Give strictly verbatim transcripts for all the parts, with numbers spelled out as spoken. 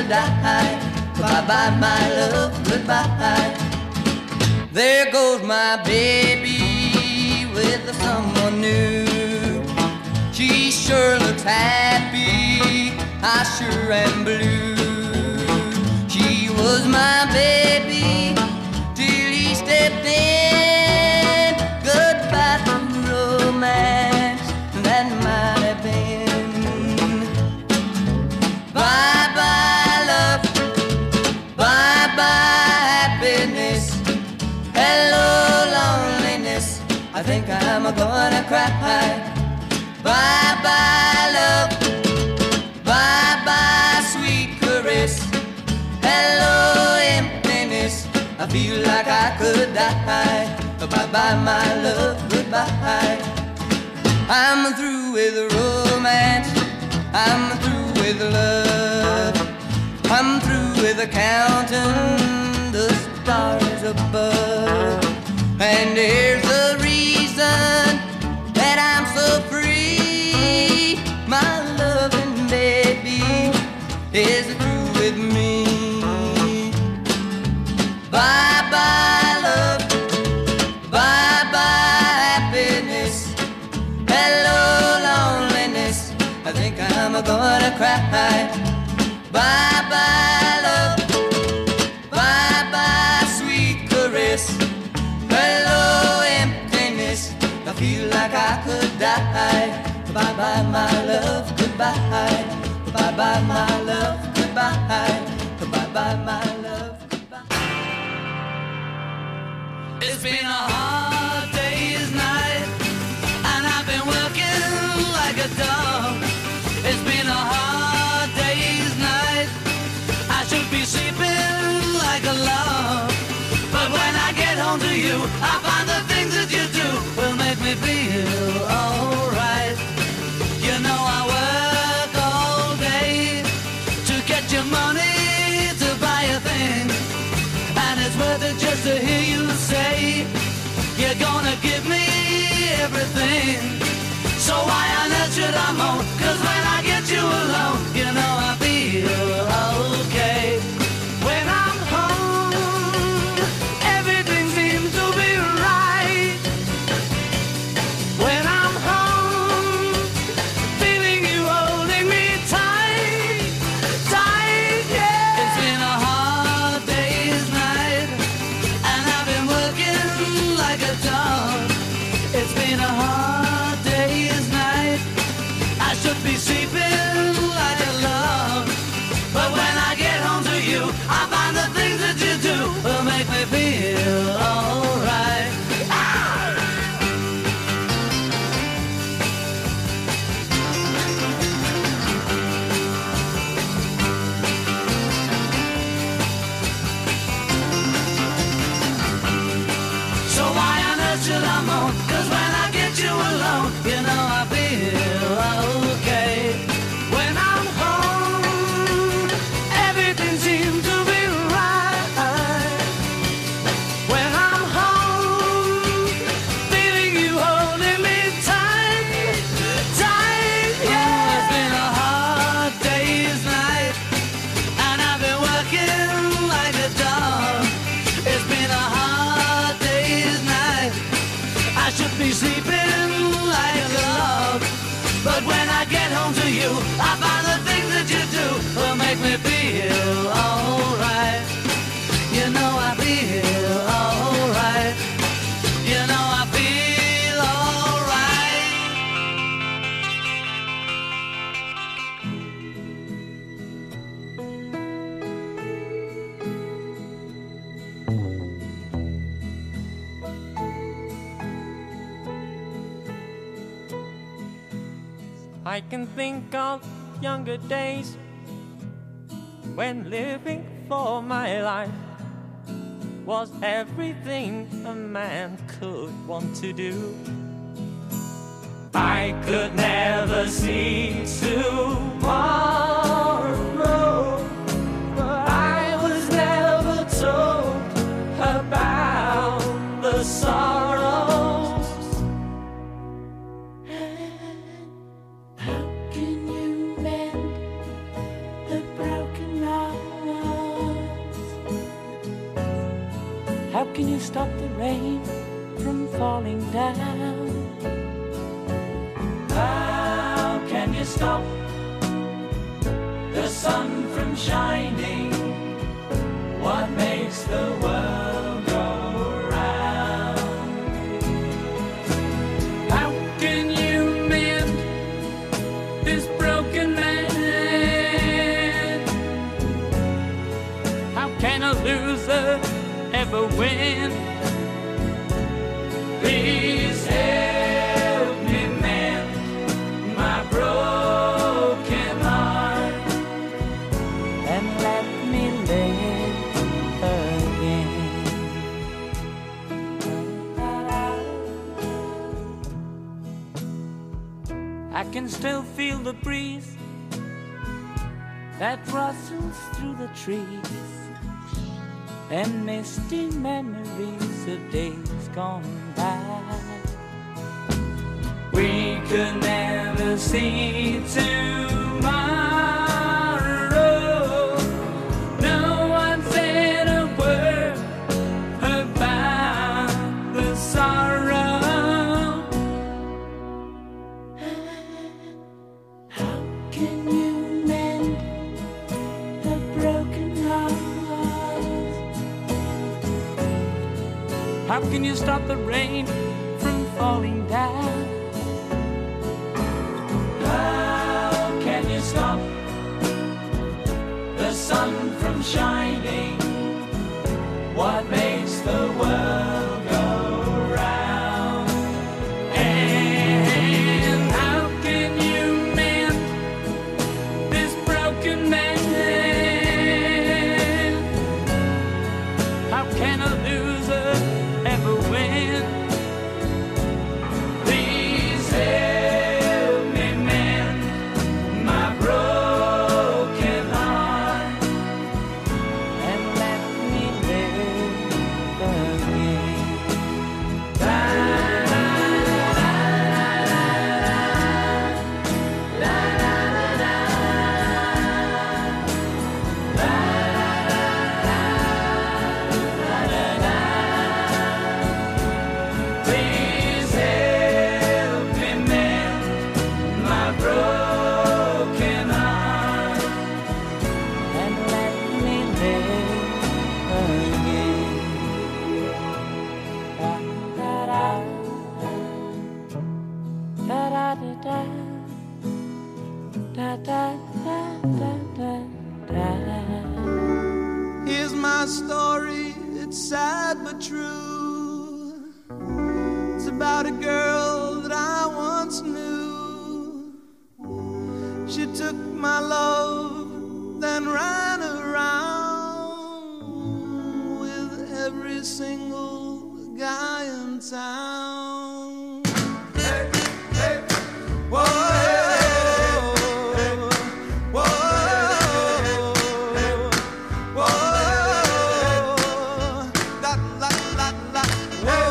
could die. Bye-bye, my love, goodbye. There goes my baby with someone new. She sure looks happy, I sure am blue. She was my baby till he stepped in. Goodbye to romance, that might have been. Bye-bye love, bye-bye happiness. Hello loneliness, I think I'm gonna cry. Bye-bye love, bye-bye sweet caress. Hello emptiness, I feel like I could die. Bye-bye my love, goodbye. I'm through with romance, I'm through with love. I'm through with counting the stars above. And here's the reason that I'm so free. My loving baby is through with me. Bye-bye love, bye-bye happiness. Hello loneliness, I think I'm gonna cry. Bye-bye love, bye-bye sweet caress. Hello emptiness, I feel like I could die. Bye-bye my love, goodbye. Bye-bye my love, goodbye. Bye-bye my love, goodbye. It's been a hard day's night, and I've been working like a dog. It's been a hard day's night, I should be sleeping like a log. But when I get home to you, I find the things that you do will make me feel alright. You know I work all day to get your money to buy a thing, and it's worth it just to hear you say you're gonna give me everything. So why on earth should I moan? 'Cause when I get you alone, you know I feel okay. When I'm home, everything seems to be right. When I'm home, feeling you holding me tight, tight, yeah. It's been a hard day's night, and I've been working like a dog. It's been a hard day's night, I should be sleeping like a log. But when I get home to you, I find the things that you do will make me feel alright. So why on earth should I moan? 'Cause when I get you alone, you know I feel okay. When I'm home, everything seems to be right. When I'm home, feeling you holding me tight, tight, yeah. It's been a hard day's night, and I've been working like a dog. It's been a hard day's night, I should be sleeping like a log. But when I get home to you, I find the things that you do will make me feel alright. You know I feel alright. You know I feel alright. I can think of younger days when living for my life was everything a man could want to do. I could never see tomorrow, but I was never told about the sorrows. How can you mend the broken heart? stop the rain from falling down? How can you stop the sun from shining? What makes the world go round? How can you mend this broken man? How can a loser ever win? Please help me mend my broken heart and let me live again. I can still feel the breeze that rustles through the trees and misty memories of days gone by. We could never see tomorrow. No one said a word about the sorrow. How can you mend a broken heart? How can you stop the rain from falling down? How can you stop the sun from shining? What makes the world go round? And how can you mend this broken man? How can a loser ever win? Please help me mend my broken heart and let me live again. La la la la la la la la. Please help me mend my broken heart and let me live again. Da da da da da da da da da da da. Here's my story, it's sad but true. It's about a girl that I once knew. She took my love, then ran around with every single guy in town. Hey, hey, whoa, whoa, whoa, la, la, la, la, whoa.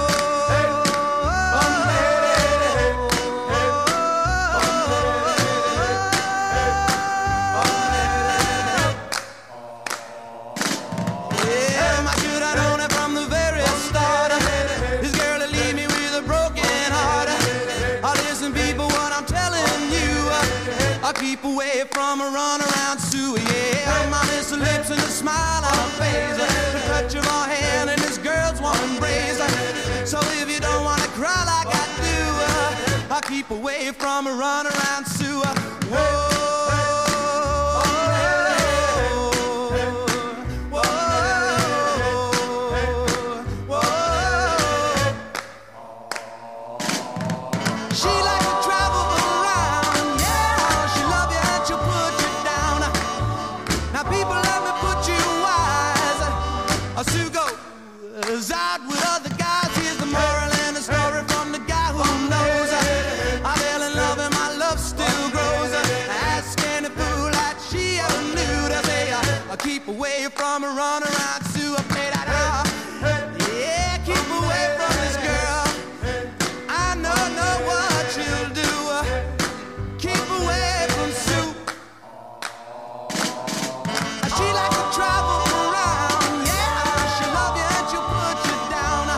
Yeah, I should have known it from the very start. This girl will leave me with a broken heart. Oh, listen, people, what I'm telling you, I'll keep away from a run around Sue. Yeah, my miss her lips and a smile on her face, the touch of her hand and this girl's warm embrace. So if you don't wanna cry like I do, I'll keep away from a run around Sue. Whoa. She likes to travel around, yeah. She love you and she'll put you down. Now people, let me put you wise. Sue goes out with other guys. Here's the moral and the story from the guy who knows. I fell in love and my love still grows. Ask any fool that she ever knew to say, I'll keep away from a run around Sue. I play that out. Yeah, keep away from this girl. I know, know what she'll do. Keep away from Sue. She likes to travel around, yeah. She'll love you and she'll put you down.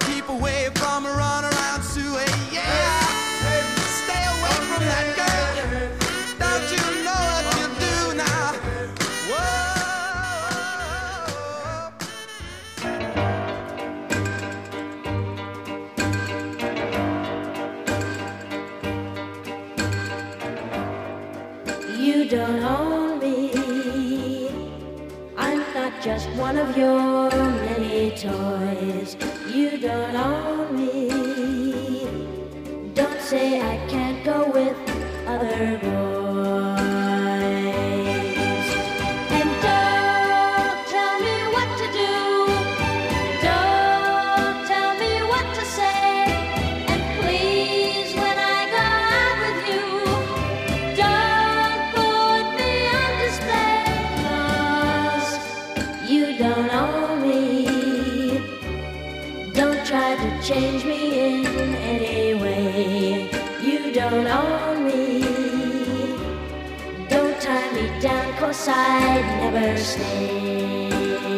keep away from a runaround Sue. Yeah, stay away from that girl. Don't you know what you do now? Whoa. You don't own me. I'm not just one of your many toys. You don't own me. Don't say I can't go with other boys. And don't tell me what to do. Don't tell me what to say. And please, when I go out with you, don't put me on display. 'Cause you don't own me. Don't try to change me in any way. You don't own me. Don't tie me down, 'cause I'd never stay.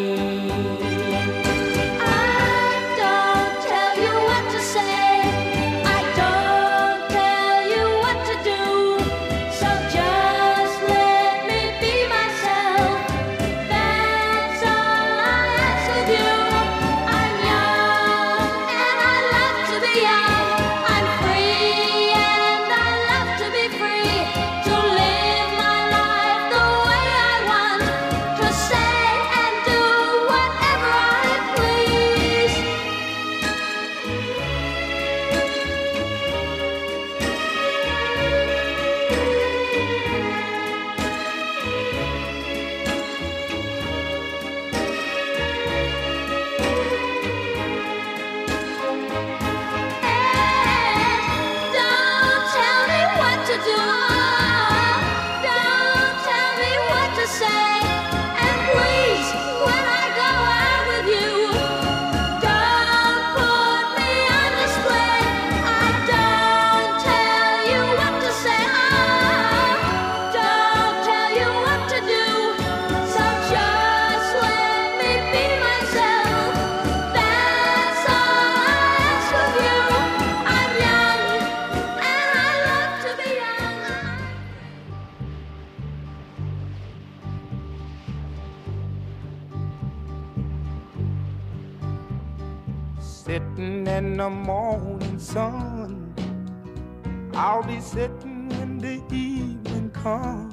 I don't tell you what to say. I don't tell you what to do. So just let me be myself. That's all I ask of you. I'm young and I love to be young. I'm free and I love to be free. To live my life the way I want. To say and do whatever I please. Don't tell me what to do. Don't tell me what to say. And please, when I go out with you, don't put me on display. I don't tell you what to say. Don't tell you what to do. So just let me be myself. That's all I ask of you. I'm young and I love to be young. Sitting in the morning sun, I'll be sitting when the evening comes,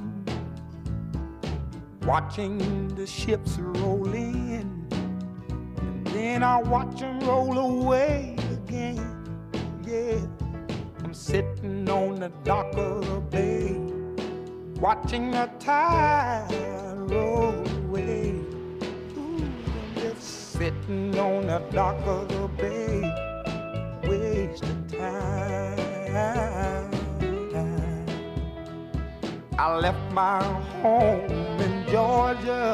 watching the ships roll in, and then I'll watch them roll away again. Yeah, I'm sitting on the dock of the bay, watching the tide roll away. Ooh, I'm just sitting on the dock of the bay, wasting time. I left my home in Georgia,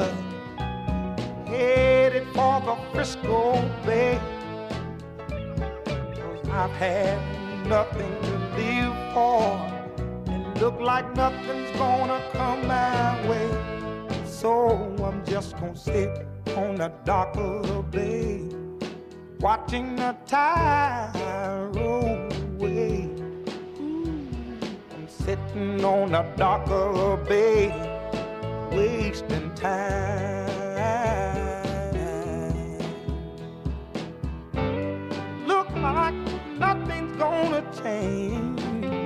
headed for the Frisco Bay. 'Cause I've had nothing to live for, and look like nothing's gonna come my way. So I'm just gonna sit on the dock of the bay, watching the tide roll away. Ooh, I'm sitting on the dock of the bay, wasting time. Look like nothing's gonna change.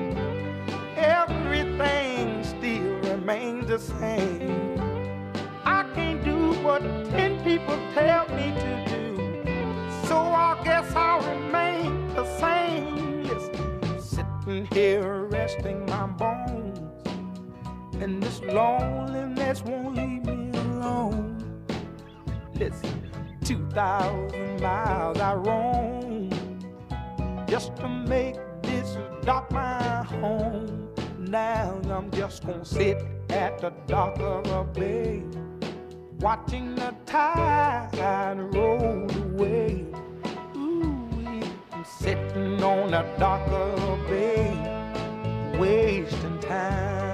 Everything still remains the same. I can't do what ten people tell me to do, so I guess I'll remain the same. Listen, sitting here resting my bones, and this loneliness won't leave me alone. Listen, two thousand miles I roam just to make this dock my home. Now I'm just gonna sit at the dock of the bay, watching the tide roll away. Ooh, I'm sitting on the dock of the bay, wasting time.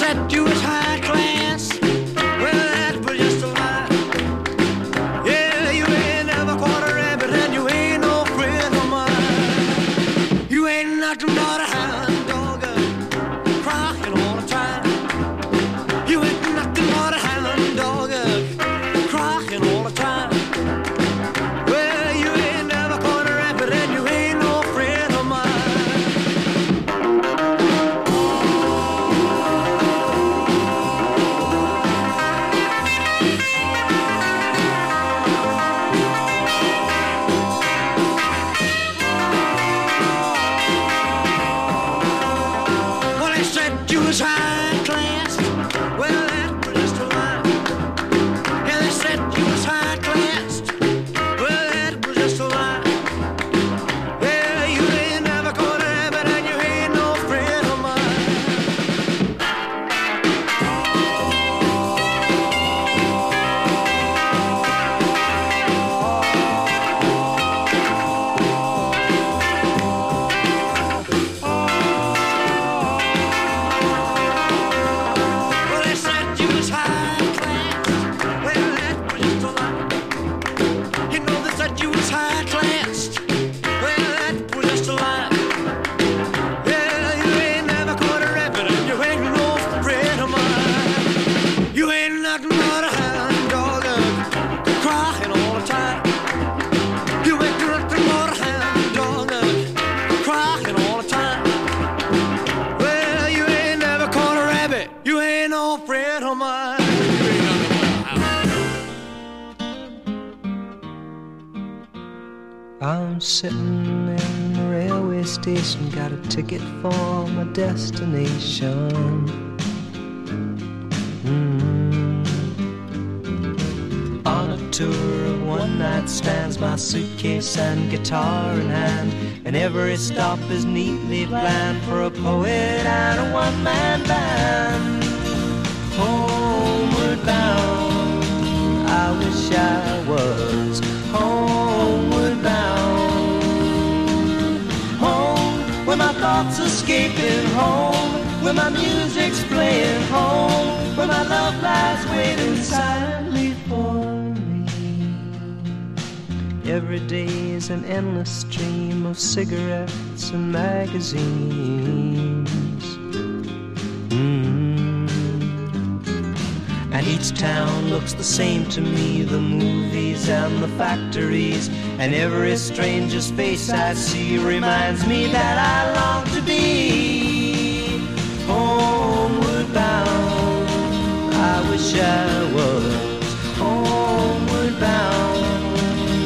said you was high class. Well, that was just a lie. Yeah, you ain't never caught a rabbit and you ain't no friend of mine. You ain't nothing but a hound dog, crying all the time. You ain't nothing but a hound dog, crying all the time. Well, you ain't never caught a rabbit and you ain't no friend of mine. Well, they said you was high class. Well, that was just a lie. Yeah, they said you was high class. Well, that was just a lie. Yeah, you ain't never caught a rabbit and you ain't no friend of mine. Well, they said you was high class. Well, that was just a lie. You know they said you was high class. Well, that was just a lie. Yeah, you ain't never caught a rabbit and you ain't no friend of mine. You ain't nothing but a hound dog, crying all the time. You ain't nothing but a hound dog, crying all the time. Well, you ain't never caught a rabbit. You ain't no friend of mine. You ain't nothing but a hound. I'm sitting in the railway station, got a ticket for my destination. Mm. On a tour of one night stands, my suitcase and guitar in hand, and every stop is neatly planned for a poet and a one-man band. Homeward bound, I wish I was homeward bound. Home, where my thoughts escaping, home, where my music's playing, home, where my love lies waiting silently for me. Every day is an endless stream of cigarettes and magazines. Mm. And each town looks the same to me, the movies and the factories, and every stranger's face I see reminds me that I long to be homeward bound. I wish I was homeward bound.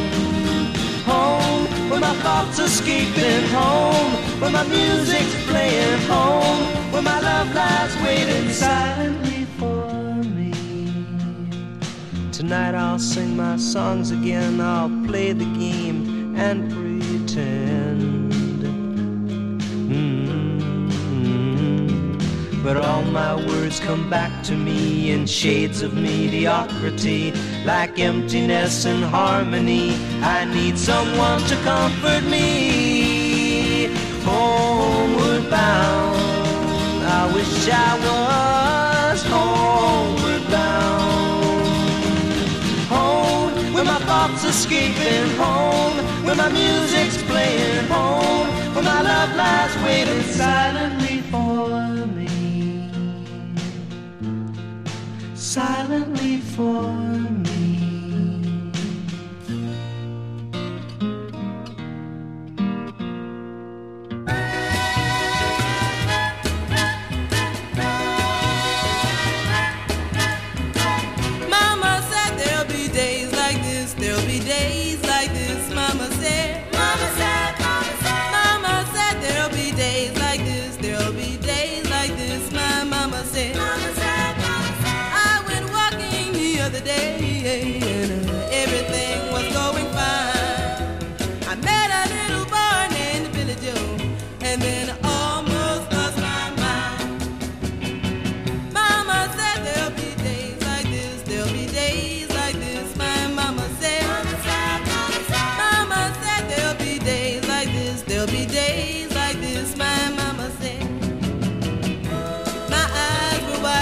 Home, where my thoughts escaping, home, where my music's playing, home, where my love lies waiting silently for me. Tonight I'll sing my songs again, I'll play the game and pretend. Mm-hmm. But all my words come back to me in shades of mediocrity, like emptiness and harmony. I need someone to comfort me. Homeward bound, I wish I was homeward bound. Home, where my thoughts escaping, home, where my music's playing, home, where my love lies waiting silently for me. Silently for me. Mama said there'll be days like this, there'll be days like this. Mama said, Mama said, Mama said, Mama said there'll be days like this, there'll be days like this. My mama said, Mama said, Mama said. I went walking the other day and uh, everything was going fine. I met a little boy named Billy Joe, and then I almost lost my mind. Mama said there'll be days like this, there'll be days like this. My mama said, Mama said, Mama said, Mama said there'll be days like this, there'll be days like this. My mama said, my eyes were wide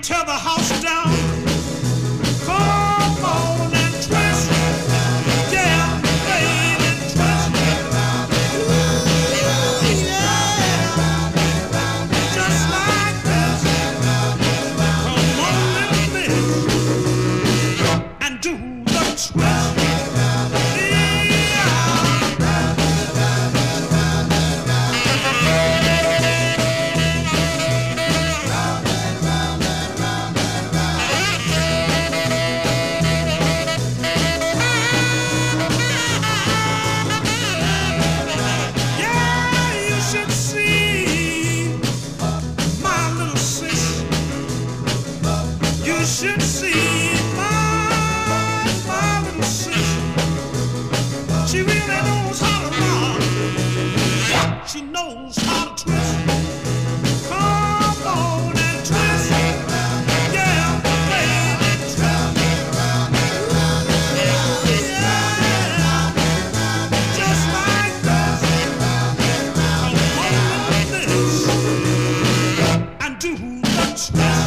tear the house down. Come on and twist, yeah, baby, twist. Ooh, yeah, just like this. Come on, little miss, and do the twist. Should see my, my little sister. She really knows how to rock. She knows how to twist. Come on and twist. Yeah, baby, twist. Yeah, just like this. Come on with this and do the twist.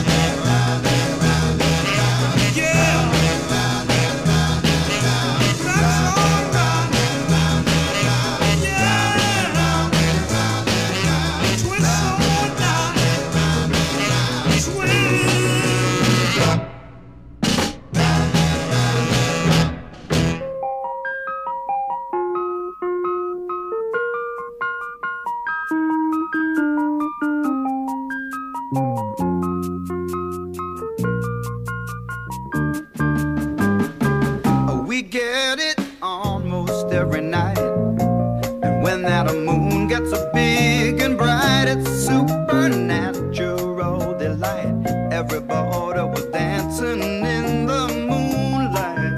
We get it almost every night, and when that moon gets so big and bright, it's supernatural delight. Everybody was dancing in the moonlight.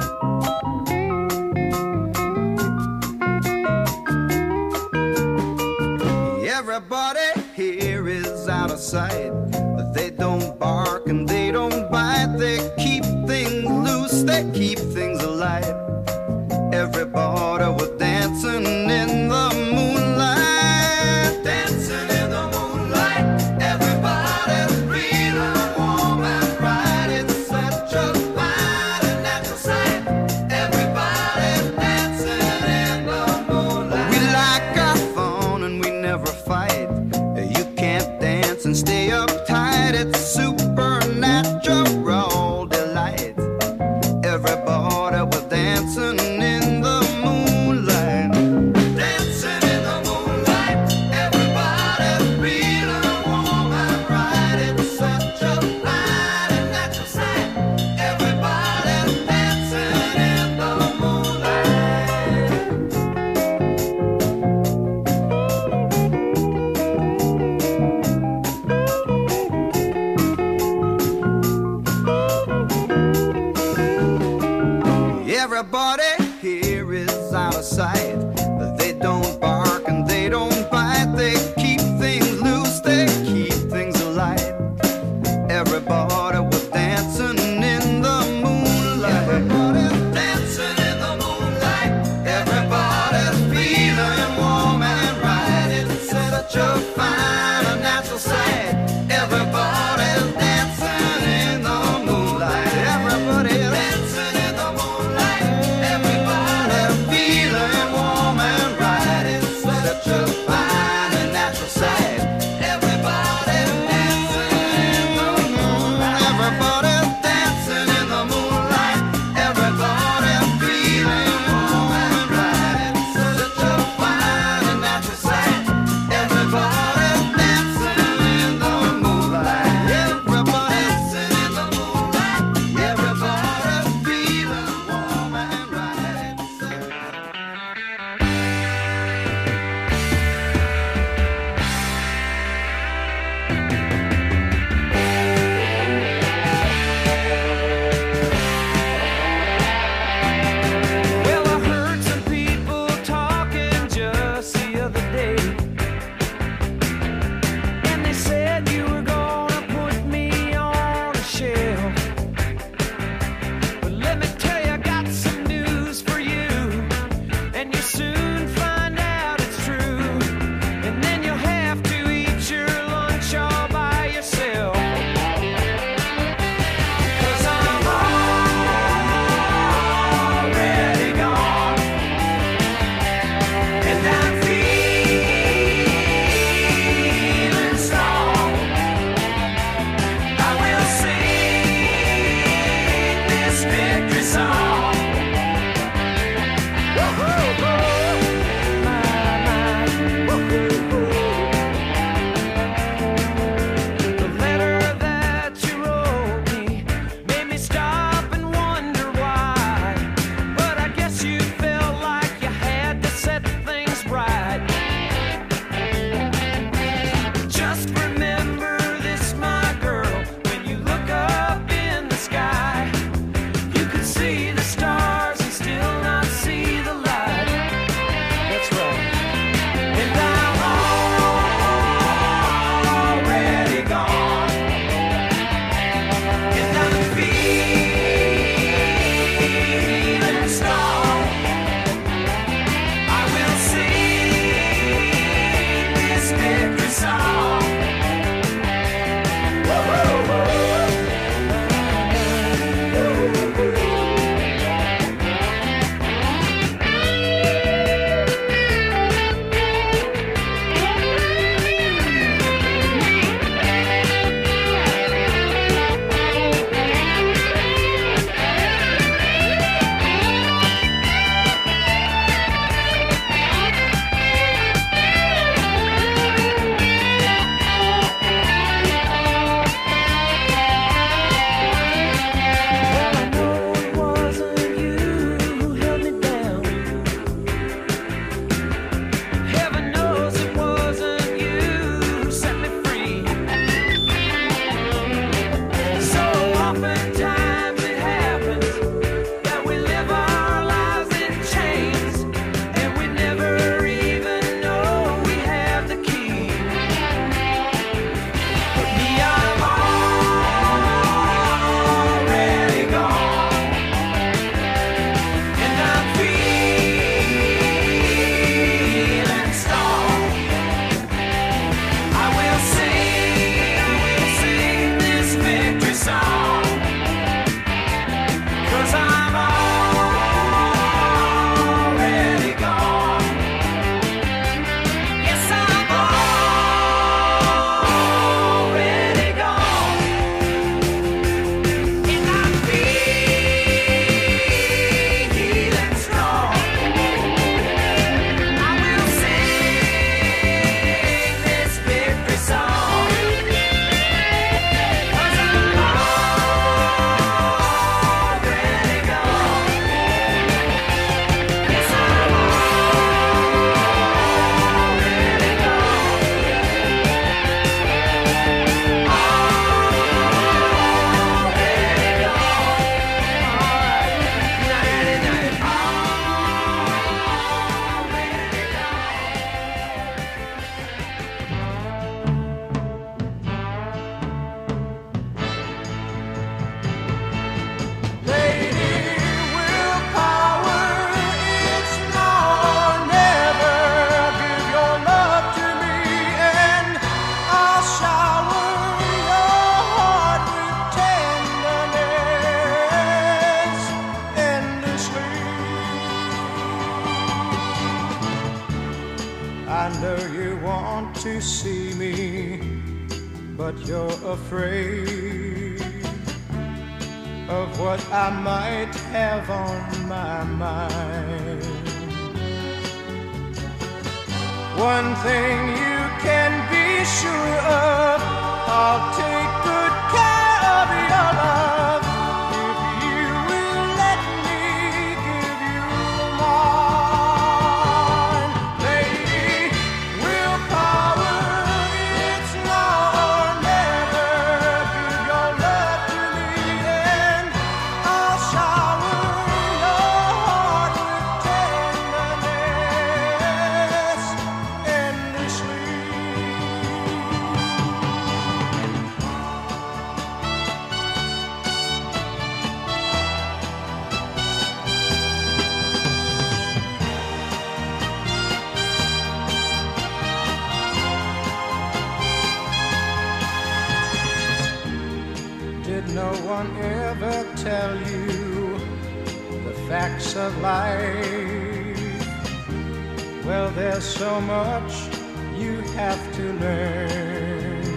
Everybody here is out of sight. They don't bark and they don't bite. They keep things loose, they keep things alive. Everybody was dancing in the moonlight. Dancing in the moonlight. Everybody's feeling warm and bright. It's such a fine and natural sight. Everybody's dancing in the moonlight. We like our fun and we never fight. You can't dance and stay uptight. It's supernatural delight. Everybody was dancing in the moonlight. Dancing in the moonlight. Everybody's feeling warm and bright. It's such a fine and natural sight. Everybody's dancing in the Everybody here is out of sight. They don't bark and they don't bite. They keep things loose, they keep things alive. Everybody was dancing in the moonlight. Everybody's dancing in the moonlight. Everybody's feeling warm and bright. It's such a fine and natural sight. Everybody's dancing in the moonlight. Everybody's dancing in the moonlight. Everybody feeling warm. know you want to see me, but you're afraid of what I might have on my mind. One thing you can be sure of, I'll take good care of your love if you will let me give you mine. Lady, willpower, it's now or never. Give your love to me and I'll shower your heart with tenderness endlessly. Did no one ever tell you the facts of life? Well, there's so much you have to learn,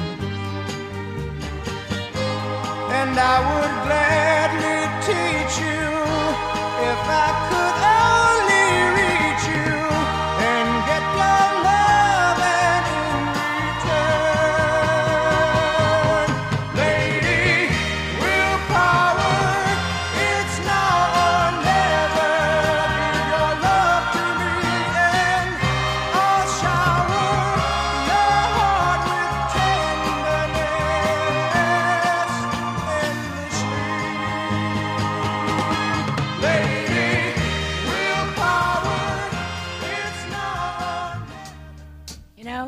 and I would gladly teach you if I could only reach you and get your love and in return. Lady, willpower, it's now or never. Give your love to me and I'll shower your heart with tenderness endlessly. Lady, willpower, it's now or You know,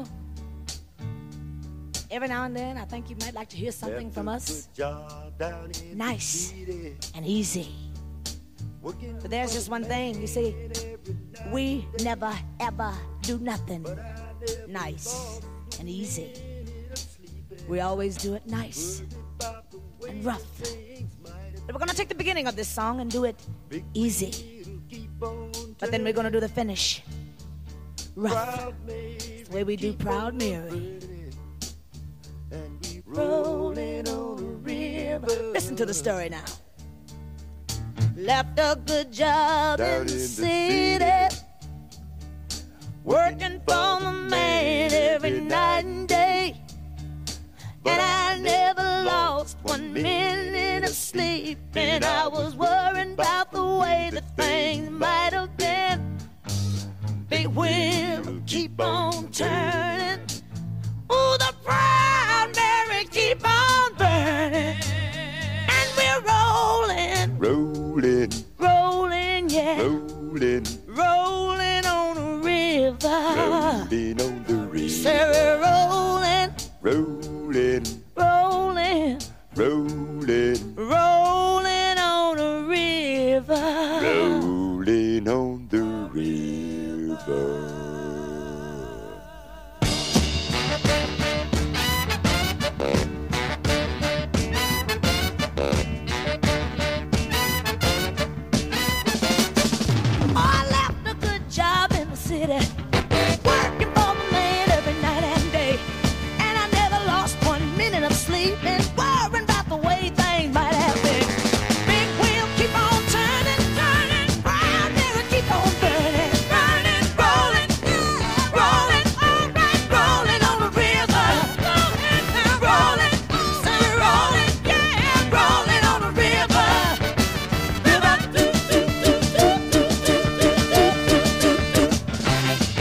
every now and then I think you might like to hear something from us nice and easy. But there's just one thing, you see, we never ever do nothing nice and easy. We always do it nice and rough. But we're gonna take the beginning of this song and do it easy. But then we're gonna do the finish rough. It's the way we do Proud Mary. Rolling on the river. Listen to the story now. Left a good job in the city, working for the man every night and day. And I never lost one minute of sleep, and I was worrying about the way that things might have been. Big wheel keep on turning. Ooh, the Proud Mary keep on burning. And we're rolling, Rolling, rolling, yeah, rolling, rolling on the river. rolling on the Say river. we're rolling, Rolling, rolling, rolling, rolling on the river. rolling on the river. Oh, I left a good job in the city, working for the man every night and day. And I never lost one minute of sleep, and worrying about the way things might have been. Big wheel keep on turning, turning, Proud Mary keep on burning, burning, rolling, rolling, alright, rolling on the river, rolling, say rolling, yeah, rolling on the river. River, do, do, do, do, do, do, do, do, do, do.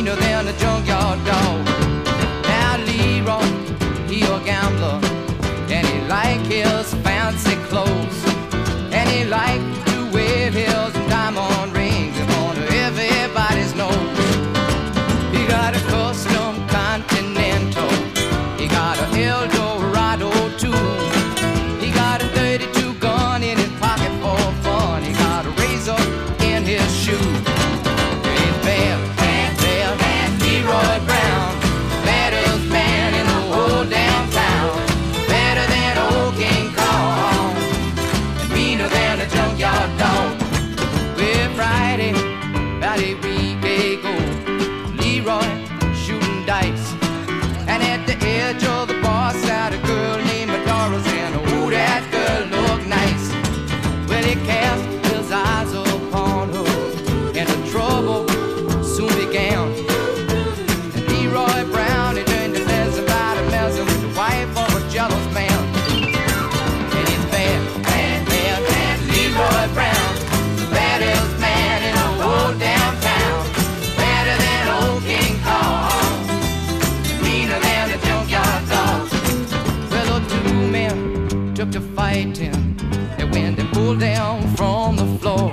meaner than a junkyard dog. Now Leroy, he a gambler, and he like his fancy clothes, and he like to wear his diamond rings under everybody's nose. He got a custom Continental, he got a Eldorado too. He got a thirty-two gun in his pocket for fun. He got a razor in his shoe. He's bad, bad, bad, bad Leroy Brown, baddest man in the whole damn town. Better than old King Kong, and meaner than a junkyard dog. Well, Friday, about a week ago, Leroy shooting dice, and at the edge of the bar sat a girl named Medora, and oh, that girl looked nice. Well, he cast his eyes upon her, and the trouble soon began. And Leroy Brown, he turned to messing about a messing with the wife of a jealous man. And he's bad, bad, bad, bad Leroy Brown, the baddest man in the whole damn town. Better than old King Kong, meaner than a junkyard dog. Well, the two men took to fighting. They went and pulled down from the floor.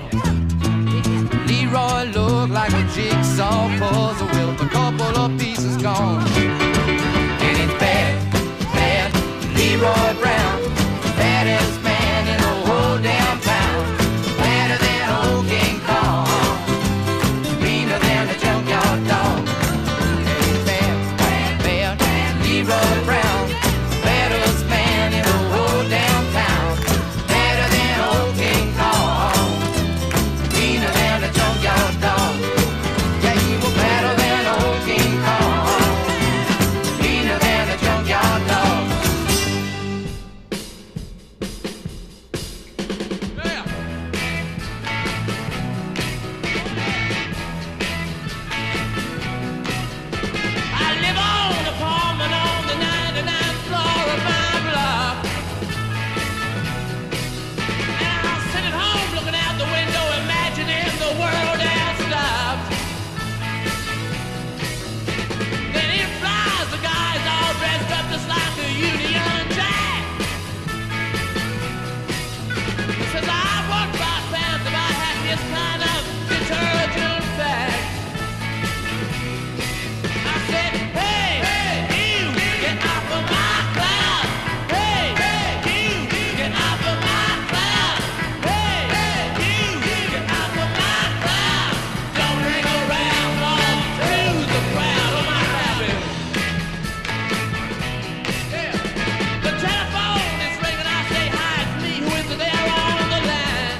Leroy looked like a jigsaw puzzle with a couple of pieces gone. And it's bad, bad Leroy Brown, baddest man in the whole damn town. Better than old King Kong, meaner than a junkyard dog. And it's bad, bad, bad, bad Leroy Brown, baddest man in the whole damn town. Better than old King Kong, meaner than a junkyard dog. Yeah, he was better than old King Kong, meaner than a junkyard dog. I live on a apartment on the ninety-ninth floor of my block. And I'll sit at home looking out the window, imagining the world has stopped. Then in flies the guys all dressed up just like a Union Jack. Says I want five pounds if I had this kind of detergent bag. I said, hey, hey, you, get off of my cloud. Hey, hey, you, get off of my cloud. Hey, hey, you, get off of my cloud. Don't hang around long to the crowd of my rabbit. Yeah. The telephone is ringing. I say, hi, it's me. Who is there on the line?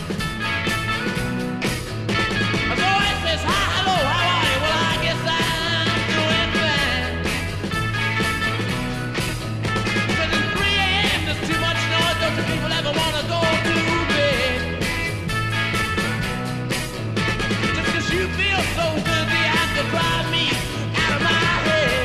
A voice says, hi, hello, how are you? Well, I guess I'm doing fine. Said it's three a.m., there's too much noise. Don't you people ever want to go to bed? Just 'cause you feel so good, you have to drive me out of my head.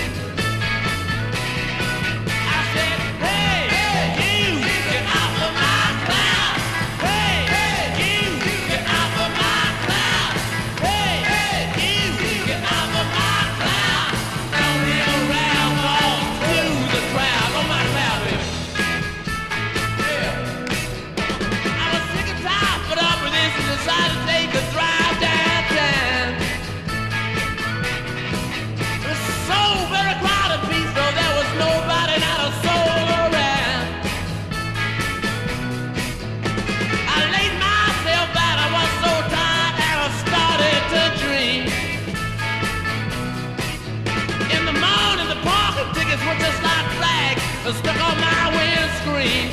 I said, hey, hey, you, get off of my cloud. Hey, hey, you, get off of my cloud. Hey, hey, you, get off of my cloud. Don't hang around long to the crowd on my cloud, baby. Yeah. I was sick and tired, put up with this and decided to take a drive downtown. It was so very crowded, piece, though there was nobody, not a soul around. I laid myself out, I was so tired, and I started to dream. In the morning, the parking tickets were just like flags stuck on my windscreen.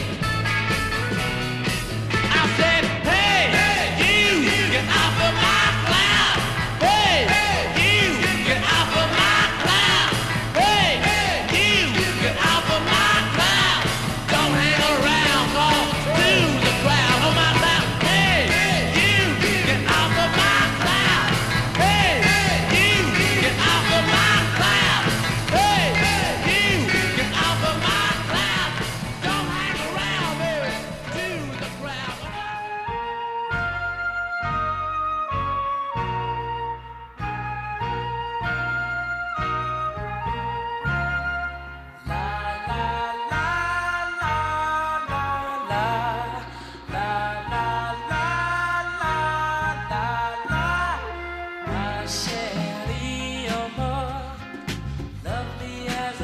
I said, hey, hey, you, get off of my cloud. Hey, hey, you, get off of my cloud. Hey, hey, you, get off of my cloud. Don't hang around, long to the crowd on my cloud. Hey, you, get off of my cloud. Hey, you, get off of my cloud. Hey, you, get off of my cloud.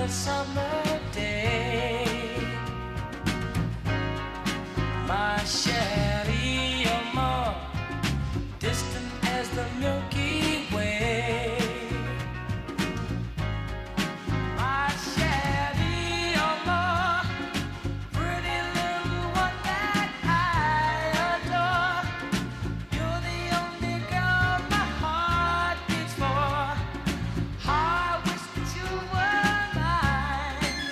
a summer day. My Shelly, you're more distant as the Milky Way. My Shelly, you're more pretty little one that I adore. You're the only girl my heart beats for. I wish that you were mine.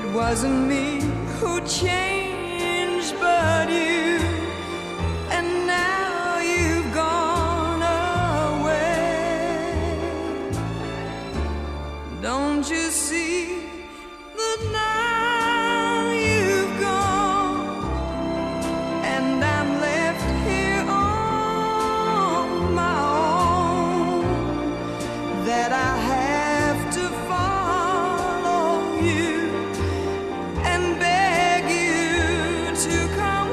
wasn't me who changed, but you. And now you've gone away. Don't you see that now you've gone, and I'm left here on my own, that I have to follow you and beg you to come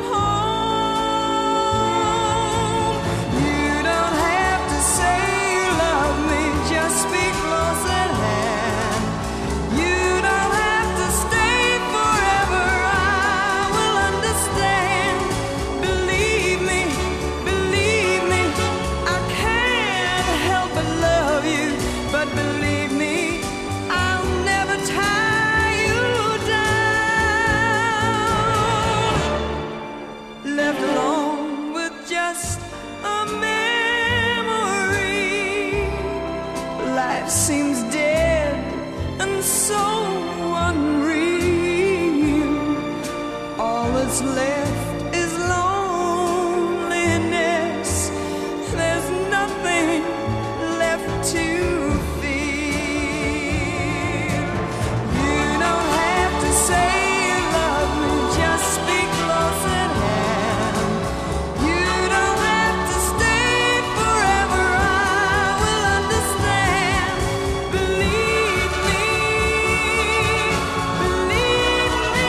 home. You don't have to say you love me, just be close at hand. You don't have to stay forever, I will understand. Believe me, believe me, I can't help but love you, but believe me, I'll never tie you down. Left alone with just a memory, life seems dead and so unreal. All that's left is loneliness. There's nothing left to feel. You don't have to say you love me, just be close at hand. You don't have to stay forever, I will understand. Believe me, believe me.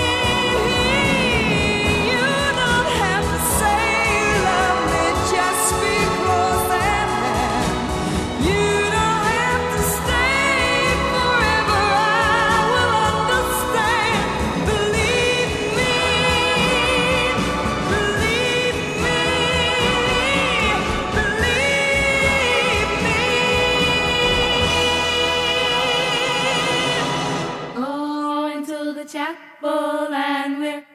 You don't have to say you love me, just be close at hand. You don't have to stay forever, I will understand. Believe me, believe me, believe me. Going to the chapel and we're